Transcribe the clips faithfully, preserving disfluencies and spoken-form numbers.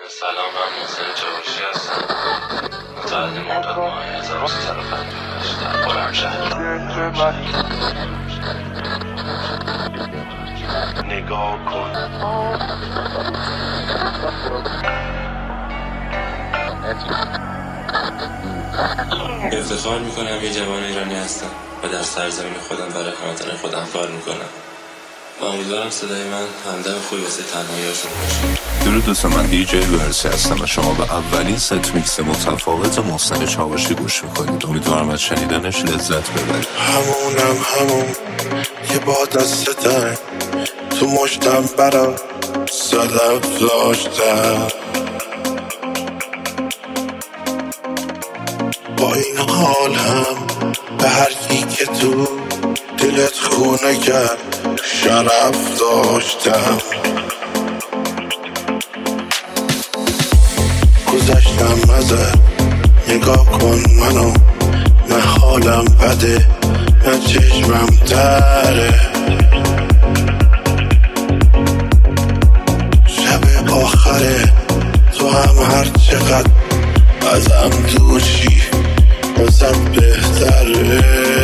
سلام، من محسن چاوشی هستم. متولد مرداد ماه هزار و سیصد و پنجاه و هشت در خرمشهر. نگاه کن افتخار میکنم یه جوان ایرانی هستم و در سرزمین خودم برای هموطن خودم کار میکنم و امیدوارم صدای من همدم خوبی واسه تنهایی‌هاشون باشه. درود دوست، من دی جی ورسی هستم و شما به اولین ست میکس متفاوت محسن چاوشی گوش میکنید. امیدوارم از شنیدنش لذت ببرید. همونم همون که با دستتن تو مشتم برا صدف داشتم، با این حال هم به هر کی که تو دلت خونه کرد شرف داشتم. گذشتم ازت، نگاه کن منو، نه حالم بده نه چشمم دره. شب آخره تو هم هر چقدر ازم دوشی ازم بهتره.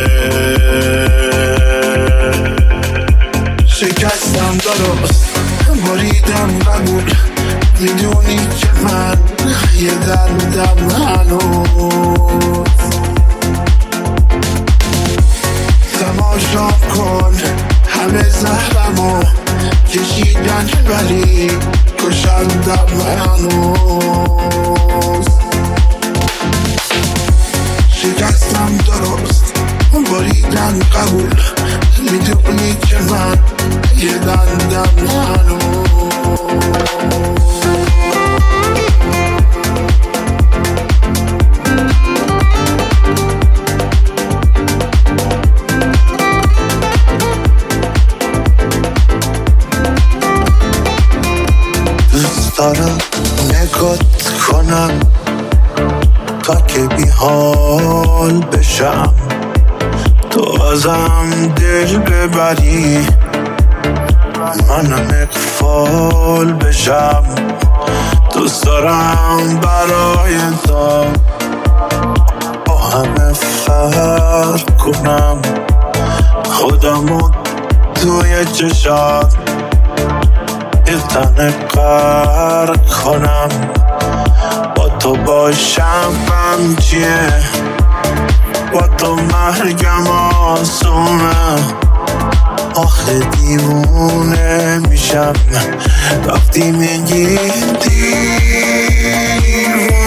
شکستم درست، بریدم قبول، میدونی که من یه دردم هنوز. تماشا کن همه زهرمو کشیدن ولی کشندم هنوز. شکستم درست، بریدم قبول، میدونی که من یه دردم هنوز. دوست دارم نگات کنم تا که بی حال بشم، تو ازم دل ببری منم اقفال بشم. دوست دارم برای تو با همه فرق کنم، خودمو توی چشات یه تنه غرق کنم. با تو باشم غم چیه، با تو مرگم آسونه. آخه دیوونه میشم وقتی میگی دیوونه.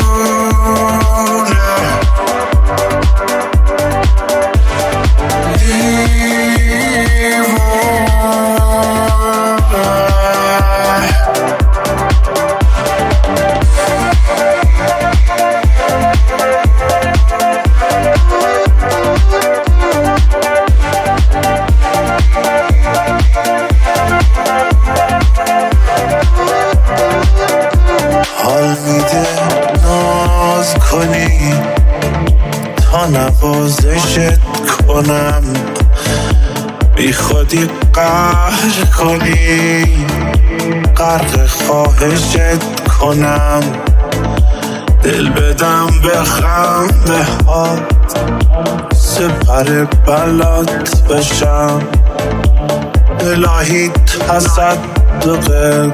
کنی تا نوازشت کنم، بی خودی قهر کنی غرق خواهشت کنم. دل بدم به خنده هات، سپر بلات بشم. الهی تصدقت،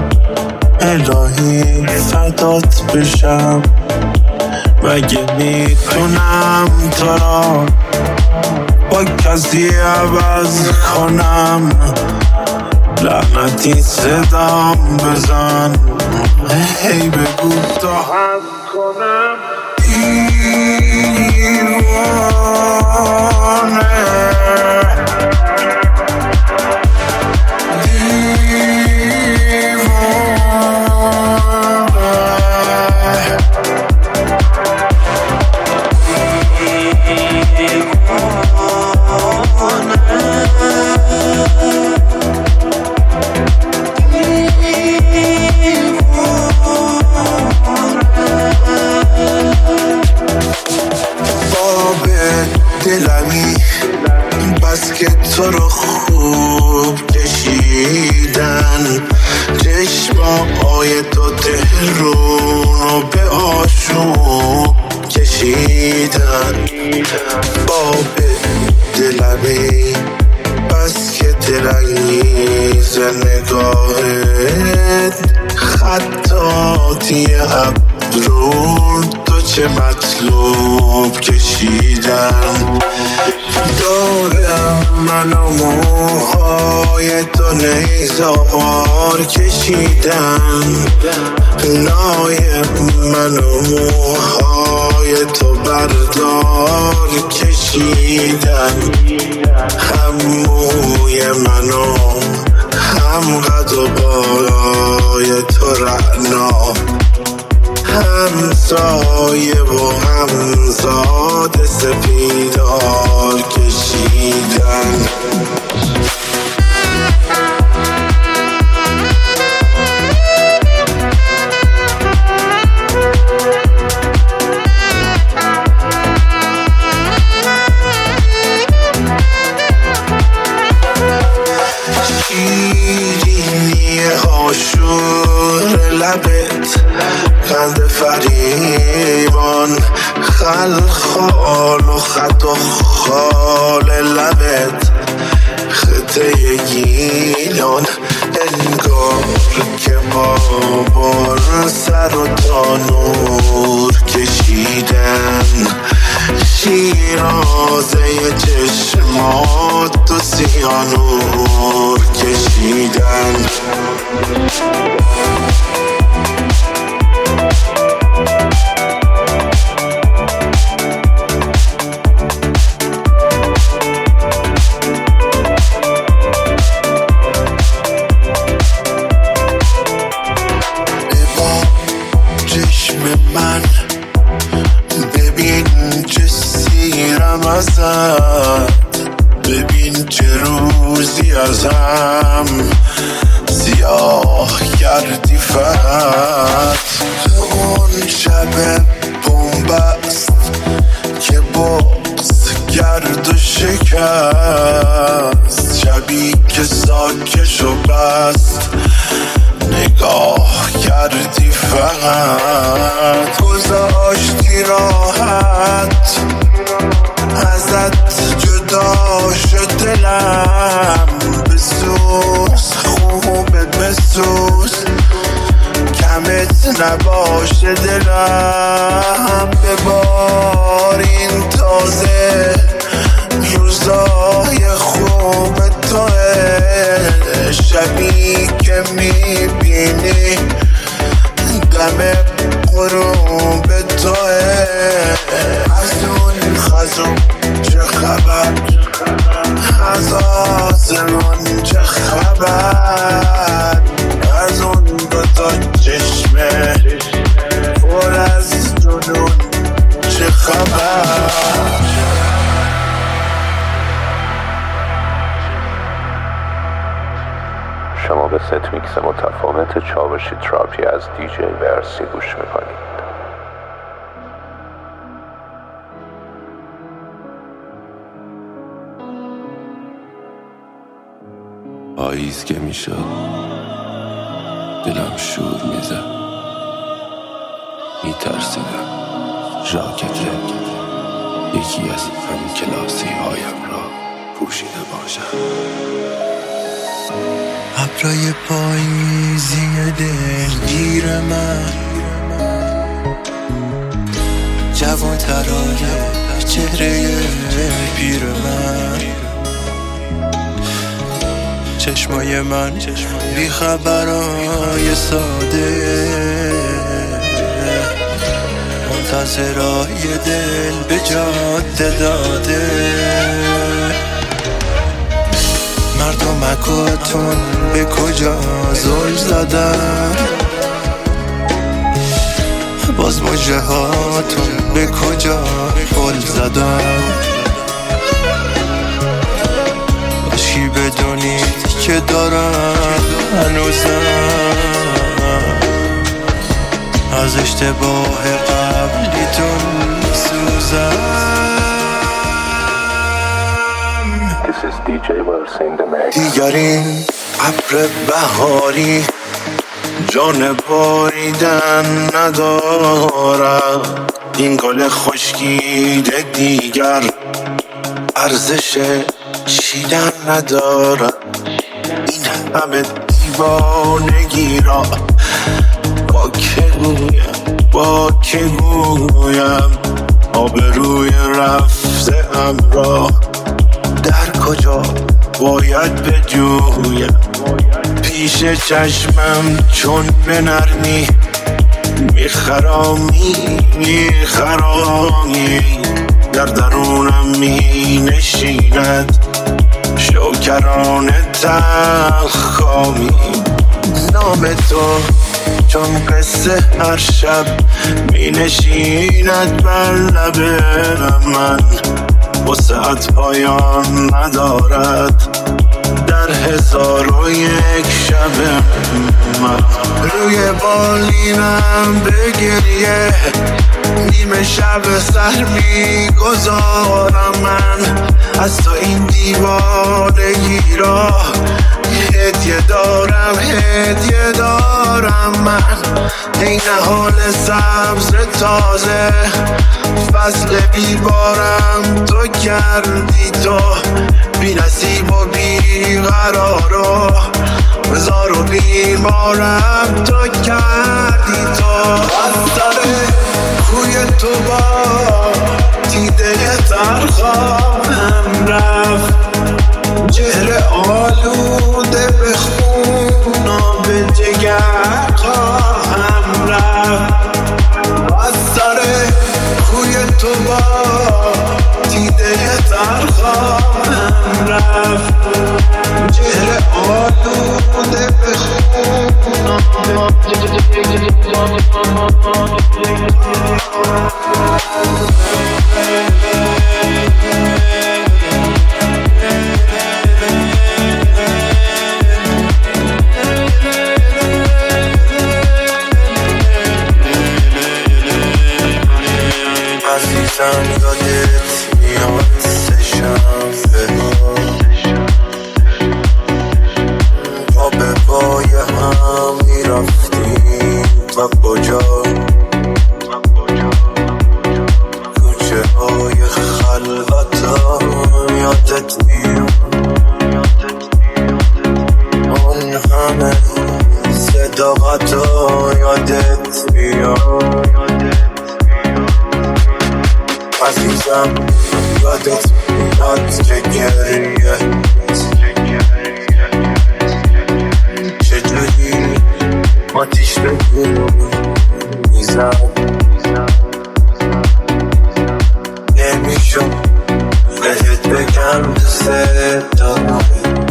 الهی فدات بشم. مگه میتونم تو را با کسی عوض کنم؟ لعنتی صدام بزن، هی بگو تا حد کنم. دیوانه دلمی بس که تو رو خوب کشیدن، چشما موهای تو تهرونو به آشوب کشیدن با دلمی بس که دلانگیز نگاهت خطاطی ابرون تو چه مطلوب کشیدن دارم من و موهای تو نیزار کشیدن نای من و موهای تو بردار کشیدن هم موی منو هم قد و بالای تو رعنا هم سایه و هم زاد سپیدار کشیدن شیرینی آشور لبت قند فریبان خلخال و خط و خال لبت خطه گیلان انگار که بابار سر و تا نور کشیدن شیرازه چشمات و سیانور کشیدن من ببین چه سیرم ازت ببین چه روزی ازم سیاه کردی فقط اون شب بومبست که بغض کرد و شکست شبی که ساکش و بست نگاه کردی فقط گذاشتی راحت ازت جدا شد دلم بسوز خوبه بسوز کمت نباشه دلم ببارین تازه روزای خوب توه شبی که میبینی دم غروب توه از اون خزون چه خبر از آسمان چه خبر از اون دوتا چشمه پر از جنون چه خبر شما به ست میکس متفاوت چاوشی تراپی از دی جی ورسی گوش میکنید. پاییز که میشد دلم شور میزد میترسیدم ژاکت یکی از هم کلاسی هایم را پوشیده باشم. ابرای پاییزی دلگیر من جوان ترانه چهره پیر من چشمای من بی خبرای ساده منتظرای دل به جاده داده مردمکاتون به کجا زل زدن باز مجه هاتون به کجا پل زدن باشی بدونید که دارم هنوزم از اشتباه قبلیتون سوزم. This is دی جی Verse in the mix. دیگرین ابر بهاری جان باریدن ندارم، این گل خشکیده دیگر ارزش چیدن ندارم. این همه دیوانگی را با که گویم با که گویم آبروی رفته ام را در کجا باید بجویم؟ پیش چشمم چون به نرمی میخرامی میخرامی در درونم می نشیند شوکران تلخامی. نام تو چون قصه هر شب می نشیند بر لب من، وسعت پایان ندارد در هزار و یک شب من. روی بالینم به گریه نیمه شب سر می گذارم من، از تو این دیوانگی را هدیه دارم هدیه دارم من. ای نهال سبز تازه فصل بیبارم تو کردی، تو بی نصیب و بی قرار و زار و بیمارم تو کردی. تو از سر کوی تو با دیده ترخواهم رفت، چهره آلوده به خون و به جگر خواهم رفت. از سر کوی تو با دیده ترخواهم رفت، چهره آلوده به خون و به جگر عزیزم یادت میاد سه شنبه با به پای هم میرفتیم و کجا کوچه های خلوتا یادت میاد، اون همه صداقتا یادت میاد. عزیزم یادت میاد که گریه چجوری آتیش به دل میزد، نمیشم بهت بگم دوست دارم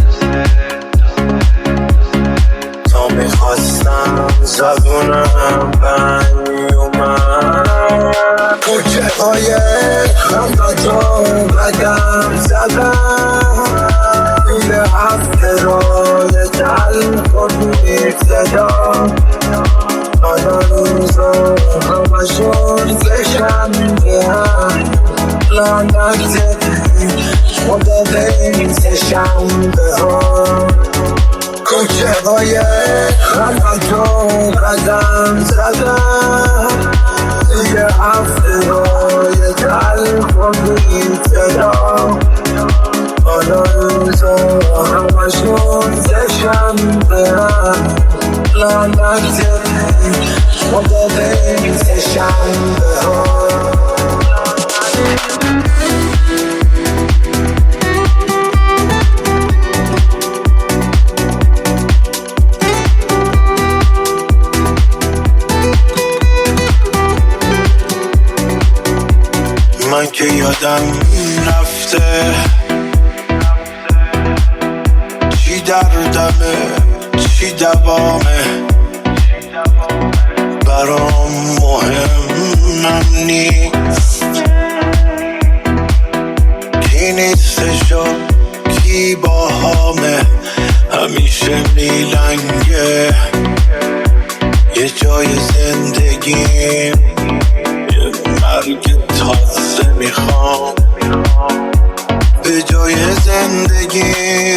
تا میخواستم زبونم بند میومد. کوچه های خنداتو قدم زدم، این هفته رای تلخ و بیر زدم، حالا روزا همشون سشنبه هم لعنت خدا به این سشنبه ها. کوچه های خنداتو قدم زدم، یه هفته های تلخ و بید زدم، حالا روزا همشون سشنبه هم لعنت خدا به این سشنبه ها. من که یادم رفته چی دردمه چی دوامه، برام مهمم نیست کی نیستشو کی باهامه، همیشه میلنگه یه جای زندگیم، یه مرگ تازه میخوام به جای زندگی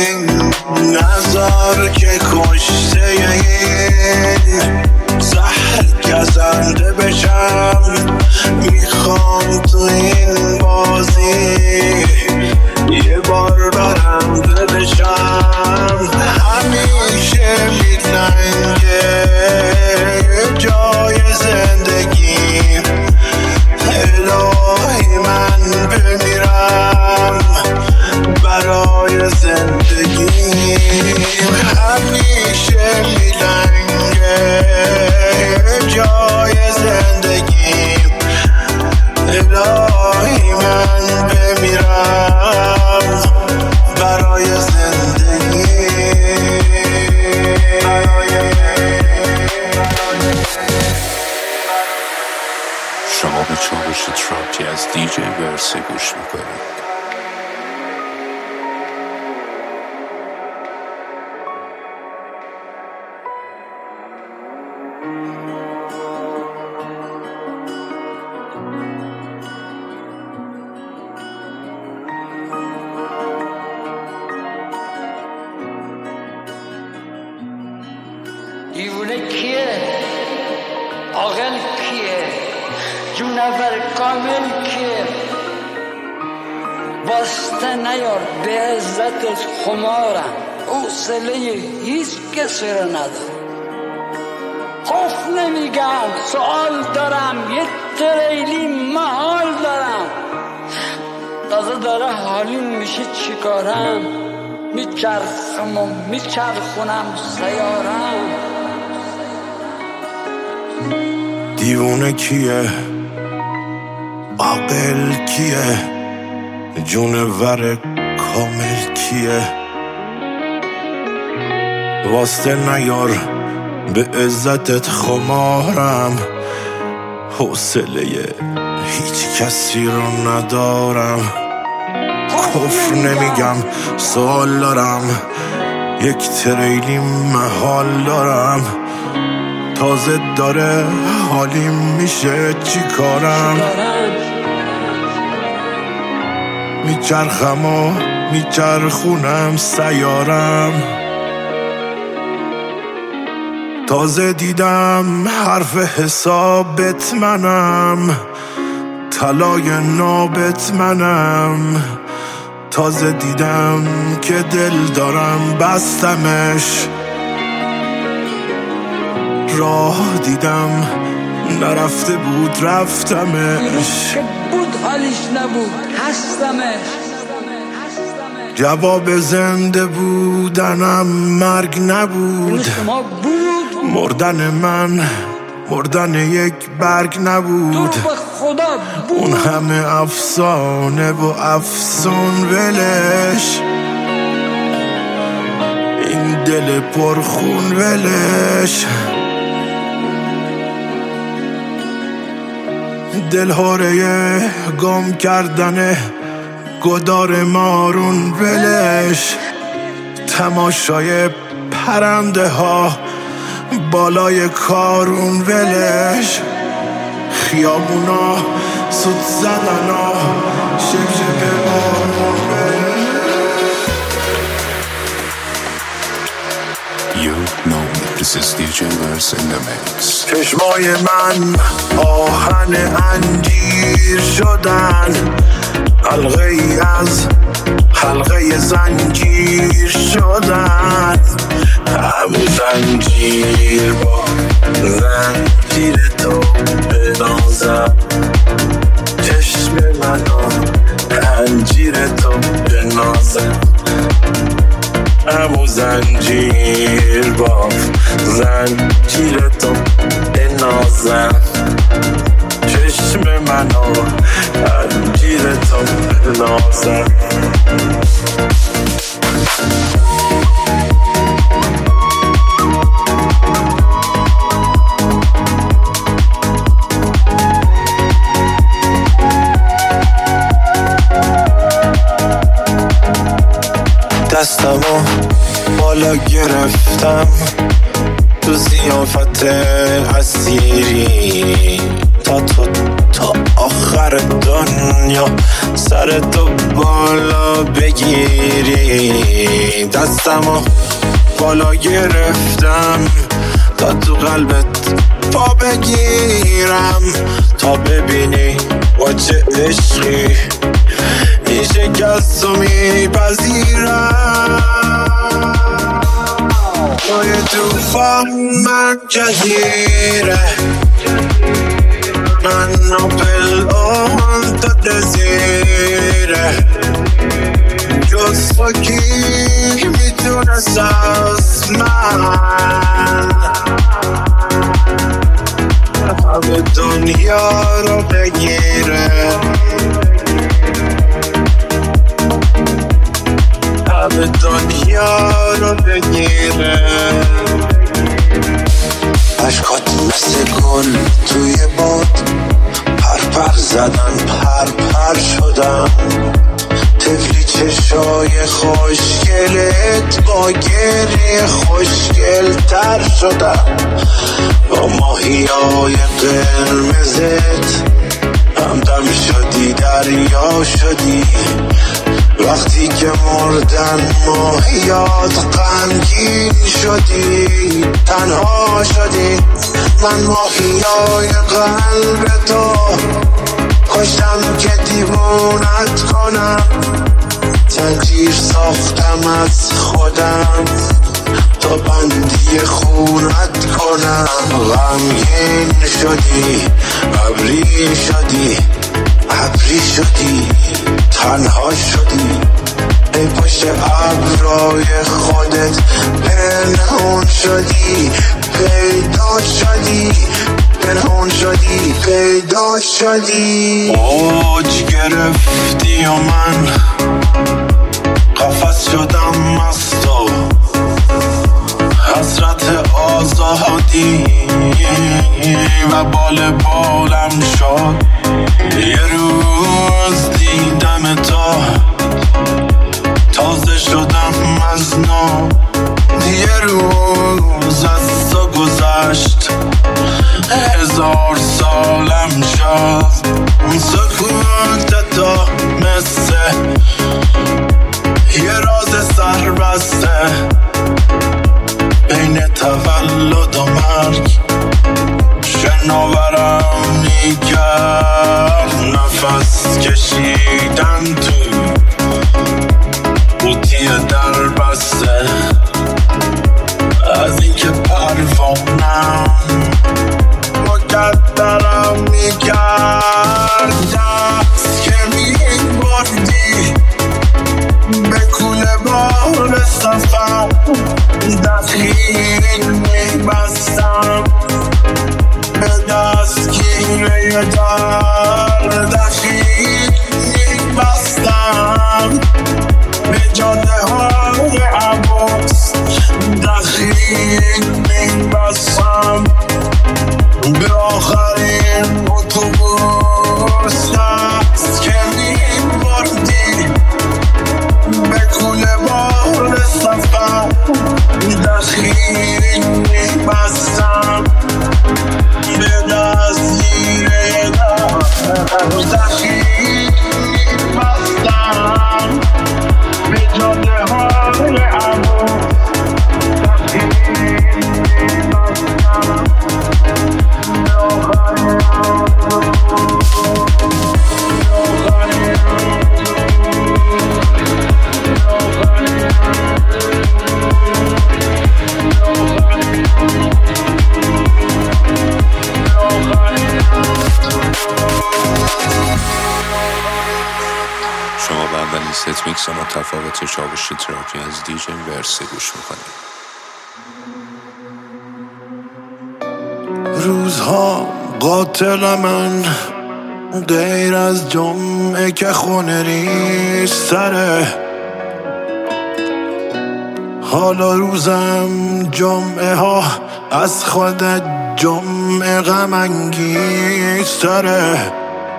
نظر که کشته این زهر گزنده بشم. میخوام تو این بازی یه بار برنده بشم. همیشه میلنگه جای زندگی، الهی من بمیرم برای زندگی. همیشه میلنگه جای زندگی، الهی من بمیرم برای زندگی. شما به چالش تراکی از دی جی ورسی گوش میکنید. دیوونه کیه؟ عاقل کیه؟ جونور کامل کیه؟ واسطه نیار به عزتت خمارم، حوصله هیچ کسی رو ندارم. خوف نمیگم، سوال دارم، یه تریلی محال دارم. تازه داره حالیم میشه چیکارم؟ میچرخم و میچرخونم سیارم. دیوونه کیه؟ عاقل کیه؟ جونور کامل کیه؟ واسطه نیار به عزتت خمارم، حوصله هیچ کسی رو ندارم. کفر نمیگم، سوال دارم، یک تریلی محال دارم. تازه داره حالیم میشه چی کارم؟ میچرخم و میچرخونم سیارم. تازه دیدم حرف حسابت منم، طلای نابت منم. تازه دیدم که دل دارم بستمش، راه دیدم نرفته بود رفتمش. که بود حالیش نبود هستمش. جواب زنده بودنم مرگ نبود، مردن من مردن یک برگ نبود. اون همه افسانه و افسون ولش، این دل پرخون ولش. دلهوره گم کردن گدار مارون ولش. تماشای پرنده ها بالای کارون ولش. خیابونا سود زدن ها شبشب بارون ولش. You know me, this is دی جی Verse in the mix. چشمای من آهن انجیر شدن، حلقه ای از حلقه زنجیر شدن. همون زنجیر با زنجیر تو بنازم، چشم منو انجیر تو بنازم. همون زنجیر با زنجیر تو بنازم، چشم منو انجیر تو بنازم. دستمو بالا گرفتم تو زیافت اسیری، تا تا تو تا آخر دنیا سر تو بالا بگیری. دستمو بالا گرفتم تا تو قلبت پا بگیرم، تا ببینی با چه عشقی این شکست رو میپذیرم. توی توفان من جزیره، من ناپل آن تا دزیره، جز تو کی میتونست از من همه دنیا رو بگیره، همه دنیا رو بگیره. عشقات مثل گل توی باد پر پر زدن، پر پر شدم. طفلی چشای خوشگلت با گریه خوشگل تر شدم. با ماهیای قرمزت همدم شدی، دریا شدی. وقتی که مردن ماهیات غمگین شدی، تنها شدی. من ماهیای قلب تو کشتم که دیوونت کنم، زنجیر ساختم از خودم تا بندی خونت کنم. غمگین شدی، ابری شدی، ابری شدی، تنها شدی. ای پشت ابرای خودت پنهون شدی، پیدا شدی، پنهون شدی، پیدا شدی. اوج گرفتی و من قفس شدم از تو، حسرت آزادی و بال بالم شد. یه روز دیدم تو تازه شدم از نو، یه روز از تو گذشت هزار سالم شد. سکوت تو مثل یه راز سربسته بین تولد و مرگ، شناورم میکرد نفس کشیدن تو قوطی در بسته. از اینکه پروانم مقدرم میکرد، دست که میبردی به کوله بار سفر، دخیل میبستم به دستگیره در، دخیل میبستم به جاده های عباس، دخیل میبستم به آخرین اتوبوس. دست که میبردی به کوله بار سفر، دخیل میبستم به دستگیره در، دخیل میبستم به جاده های عباس، دخیل میبستم به آخرین شما به اولین ست میکس متفاوت چاوشی تراکی از دیجی ورسی گوش میکنید. روزها قاتل من غیر از جمعه که خونه ریز تره، حالا روزم جمعه ها از خودت جمعه غم انگیز تره.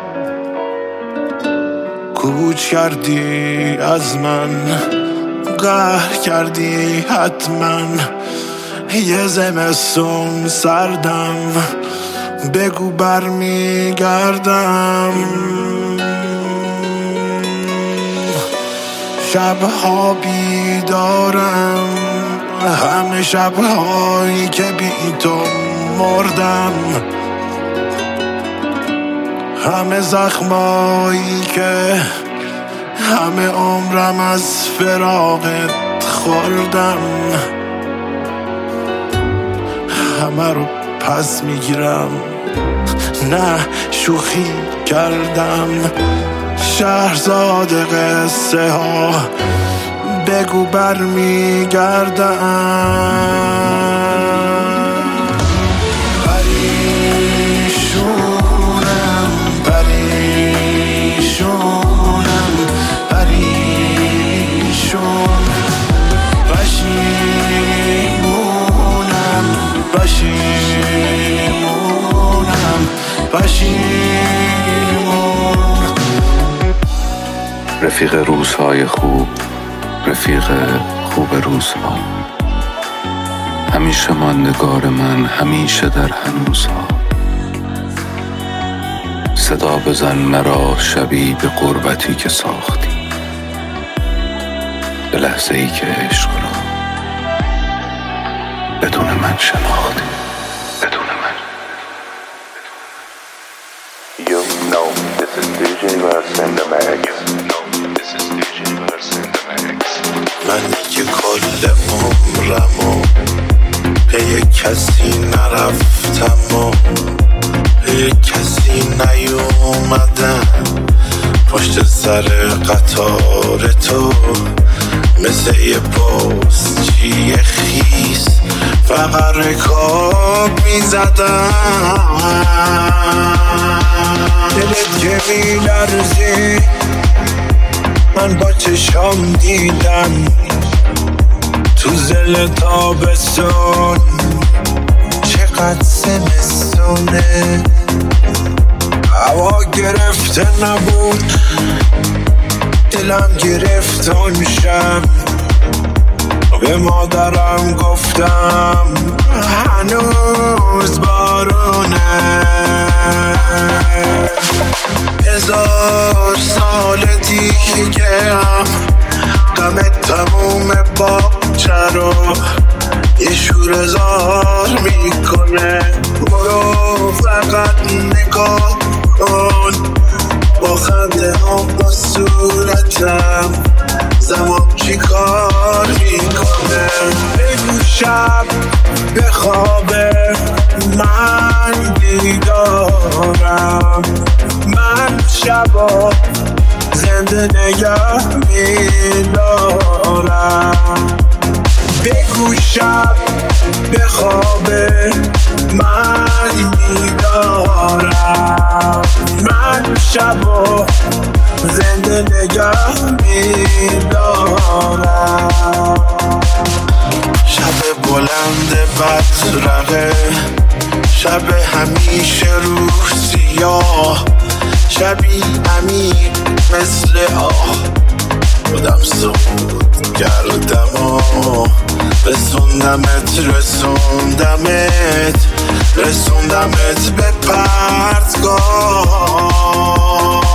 کوچ کردی از من، قهر کردی حتما، یه زمستون سردم بگو برمیگردم. شبها بیدارم، همه شبهایی که بی تو مردم، همه زخمایی که همه عمرم از فراقت خوردم، همه رو پس میگیرم، نه شوخی کردم. شهرزاد قصه ها بگو برمیگردم. پریشونم پریشونم پریشون، پشیمونم پشیمونم پشیمون. رفیق روزهای خوب، رفیق خوب روزها، همیشه ماندگار من، همیشه در هنوزها. صدا بزن مرا شبی به غربتی که ساختی، به لحظه ای که عشق را بدون من شناختی، بدون من. You know this is دی جی Verse in the mix. This is دی جی Verse in the mix. من که کل عمرمو پی کسی نرفتم و پی کسی نیومدم، پشت سر قطار تو مثل یه پستچی خیس فقط رکاب میزدم. دلت که میلرزی من با چشام دیدم، تو زل تابستون چقدر زمستونه، هوا گرفته نبود دلم گرفت اون شب، به مادرم گفتم هنوز بارونه. هزار سال دیگه هم غم تموم باغچه رو یه شوره‌زار میکنه. برو فقط نگاه کن با خنده هم با صورتم زمان چی کار میکنه. بگو شب به خوابه من بیدارم، من شبا زنده نگه میدارم. بگو شب به خوابه من بیدارم، من شبا زنده نگه میدارم. شب بلند بدرقه، شب همیشه روح سیاه، شبی عمیق مثل آه، خودم سود کردم و رسوندمت رسوندمت رسوندمت به پرتگاه.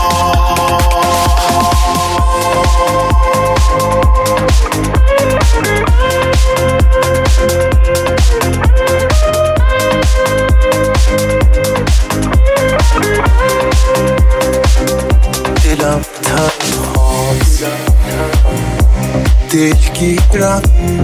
دلم تنهاست، دلگیرم،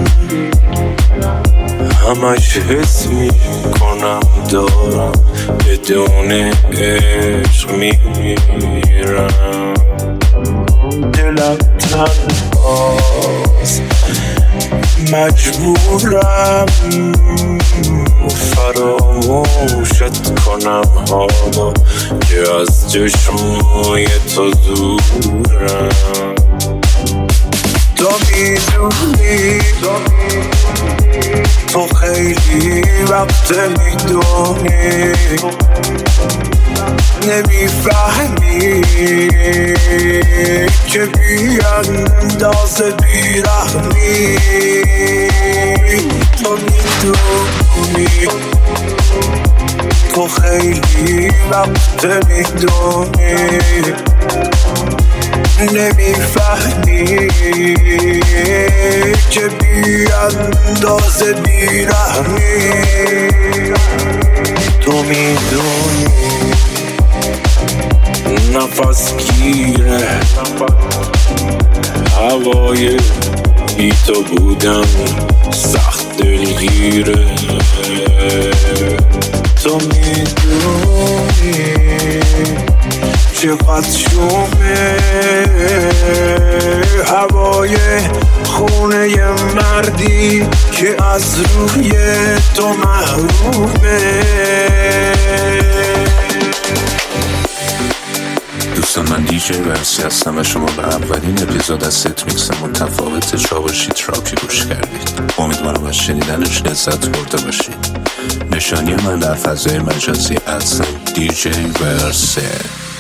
همش حس میکنم دارم بدون عشق میمیرم. دلم تنهاست، مجبورم فراموشت کنم حالا که از چشمای تو دورم. تو میدونی تو خیلی وقت میدونی نمیفهمی که بی اندازه بیرحمی. تو میدونی تو خیلی وقت میدونی نمیفهمی که بی اندازه بیرحمی تو میدونی نفس گیره هوای بی تو بودم سخت دلگیره تو میدونی چقدر شومه هوای خونه مردی که از روی تو محرومه دوستان من دیجی ورسی هستم و شما به اولین اپیزود از ست میکس متفاوت چاوشی تراپی گوش کردید. امیدوارم از شنیدنش لذت برده باشید. نشانی من در فضای مجازی ادسم دیجی ورسی.